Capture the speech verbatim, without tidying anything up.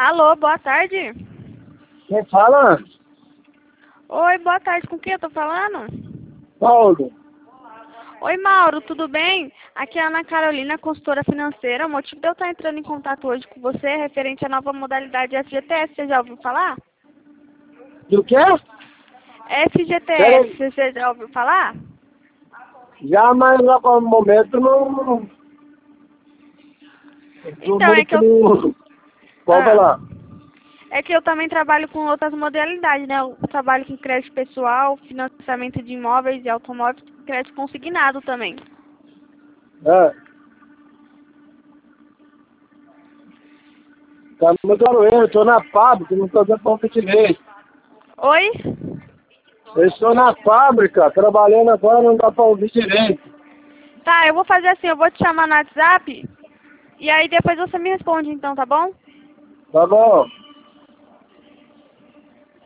Alô, boa tarde. Quem fala? Oi, boa tarde. Com quem eu tô falando? Paulo. Oi, Mauro, tudo bem? Aqui é a Ana Carolina, consultora financeira. O motivo de eu estar entrando em contato hoje com você é referente à nova modalidade F G T S. Você já ouviu falar? Do quê? F G T Pera S, aí. você já ouviu falar? Já, mas lá para o momento não... Todo Então, mundo é que que eu... não... Pode Ah, falar. é que eu também trabalho com outras modalidades, né? Eu trabalho com crédito pessoal, financiamento de imóveis e automóveis, crédito consignado também. É. Tá muito garoto, eu estou na fábrica, não estou dando para te ver. Oi? Eu estou na fábrica, trabalhando agora, não dá para ouvir direito. Tá, eu vou fazer assim, eu vou te chamar no WhatsApp e aí depois você me responde então, tá bom? Tá bom?